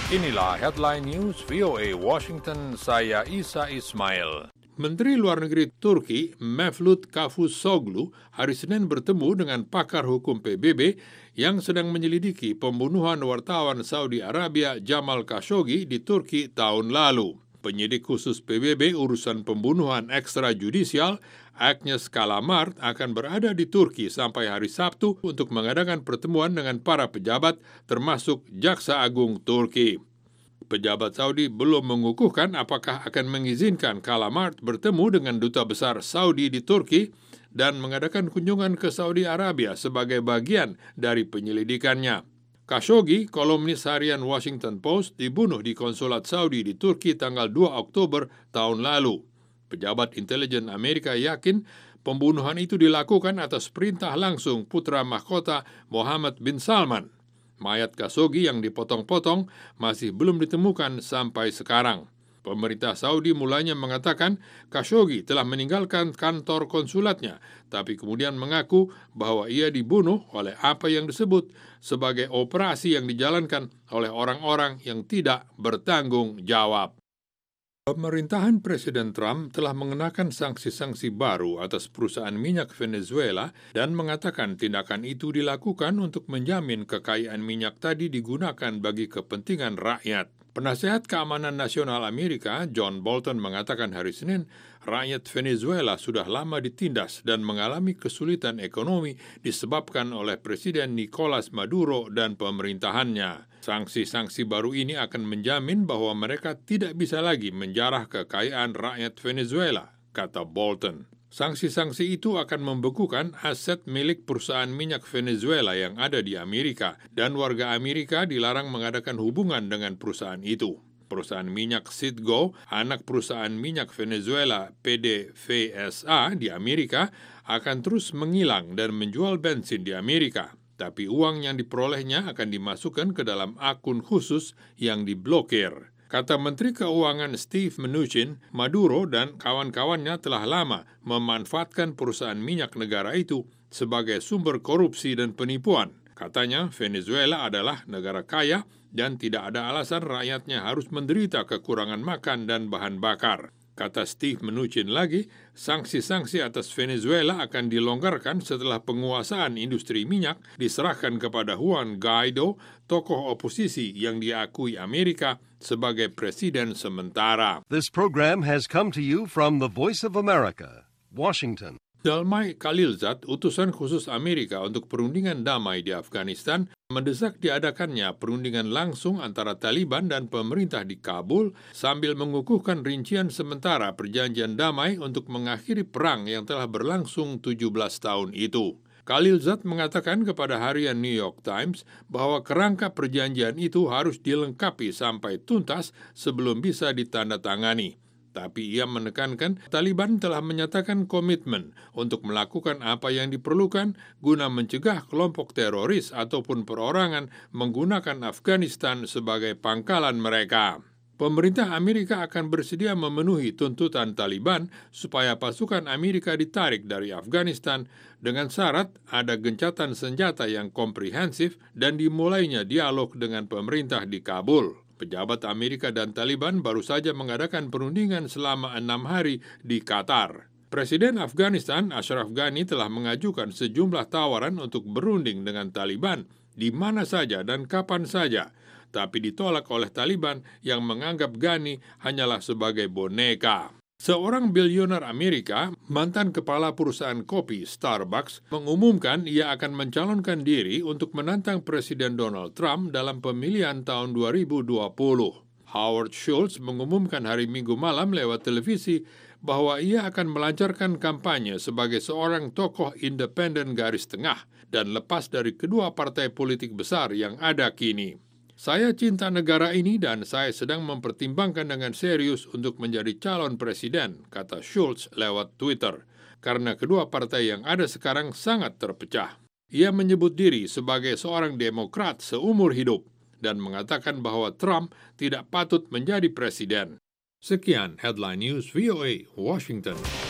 Inilah headline news VOA Washington, saya Isa Ismail. Menteri Luar Negeri Turki Mevlut Cavusoglu hari Senin bertemu dengan pakar hukum PBB yang sedang menyelidiki pembunuhan wartawan Saudi Arabia Jamal Khashoggi di Turki tahun lalu. Penyidik khusus PBB urusan pembunuhan ekstrajudisial Agnes Kalamard akan berada di Turki sampai hari Sabtu untuk mengadakan pertemuan dengan para pejabat termasuk Jaksa Agung Turki. Pejabat Saudi belum mengukuhkan apakah akan mengizinkan Kalamard bertemu dengan Duta Besar Saudi di Turki dan mengadakan kunjungan ke Saudi Arabia sebagai bagian dari penyelidikannya. Khashoggi, kolumnis harian Washington Post, dibunuh di konsulat Saudi di Turki tanggal 2 Oktober tahun lalu. Pejabat intelijen Amerika yakin pembunuhan itu dilakukan atas perintah langsung putra mahkota Mohammed bin Salman. Mayat Khashoggi yang dipotong-potong masih belum ditemukan sampai sekarang. Pemerintah Saudi mulanya mengatakan Khashoggi telah meninggalkan kantor konsulatnya, tapi kemudian mengaku bahwa ia dibunuh oleh apa yang disebut sebagai operasi yang dijalankan oleh orang-orang yang tidak bertanggung jawab. Pemerintahan Presiden Trump telah mengenakan sanksi-sanksi baru atas perusahaan minyak Venezuela dan mengatakan tindakan itu dilakukan untuk menjamin kekayaan minyak tadi digunakan bagi kepentingan rakyat. Penasehat Keamanan Nasional Amerika, John Bolton, mengatakan hari Senin, rakyat Venezuela sudah lama ditindas dan mengalami kesulitan ekonomi disebabkan oleh Presiden Nicolas Maduro dan pemerintahannya. Sanksi-sanksi baru ini akan menjamin bahwa mereka tidak bisa lagi menjarah kekayaan rakyat Venezuela, kata Bolton. Sanksi-sanksi itu akan membekukan aset milik perusahaan minyak Venezuela yang ada di Amerika dan warga Amerika dilarang mengadakan hubungan dengan perusahaan itu. Perusahaan minyak Citgo, anak perusahaan minyak Venezuela PDVSA di Amerika, akan terus menghilang dan menjual bensin di Amerika. Tapi uang yang diperolehnya akan dimasukkan ke dalam akun khusus yang diblokir. Kata Menteri Keuangan Steve Mnuchin, Maduro dan kawan-kawannya telah lama memanfaatkan perusahaan minyak negara itu sebagai sumber korupsi dan penipuan. Katanya, Venezuela adalah negara kaya dan tidak ada alasan rakyatnya harus menderita kekurangan makan dan bahan bakar. Kata Steve Mnuchin lagi, sanksi-sanksi atas Venezuela akan dilonggarkan setelah penguasaan industri minyak diserahkan kepada Juan Guaido, tokoh oposisi yang diakui Amerika sebagai presiden sementara. This program has come to you from the Voice of America, Washington. Zalmay Khalilzad, utusan khusus Amerika untuk perundingan damai di Afghanistan, mendesak diadakannya perundingan langsung antara Taliban dan pemerintah di Kabul sambil mengukuhkan rincian sementara perjanjian damai untuk mengakhiri perang yang telah berlangsung 17 tahun itu. Khalilzad mengatakan kepada harian New York Times bahwa kerangka perjanjian itu harus dilengkapi sampai tuntas sebelum bisa ditandatangani. Tapi ia menekankan Taliban telah menyatakan komitmen untuk melakukan apa yang diperlukan guna mencegah kelompok teroris ataupun perorangan menggunakan Afghanistan sebagai pangkalan mereka. Pemerintah Amerika akan bersedia memenuhi tuntutan Taliban supaya pasukan Amerika ditarik dari Afghanistan dengan syarat ada gencatan senjata yang komprehensif dan dimulainya dialog dengan pemerintah di Kabul. Pejabat Amerika dan Taliban baru saja mengadakan perundingan selama 6 hari di Qatar. Presiden Afghanistan Ashraf Ghani telah mengajukan sejumlah tawaran untuk berunding dengan Taliban di mana saja dan kapan saja, tapi ditolak oleh Taliban yang menganggap Ghani hanyalah sebagai boneka. Seorang bilioner Amerika, mantan kepala perusahaan kopi Starbucks, mengumumkan ia akan mencalonkan diri untuk menantang Presiden Donald Trump dalam pemilihan tahun 2020. Howard Schultz mengumumkan hari Minggu malam lewat televisi bahwa ia akan melancarkan kampanye sebagai seorang tokoh independen garis tengah dan lepas dari kedua partai politik besar yang ada kini. Saya cinta negara ini dan saya sedang mempertimbangkan dengan serius untuk menjadi calon presiden, kata Schultz lewat Twitter, karena kedua partai yang ada sekarang sangat terpecah. Ia menyebut diri sebagai seorang Demokrat seumur hidup dan mengatakan bahwa Trump tidak patut menjadi presiden. Sekian Headline News VOA Washington.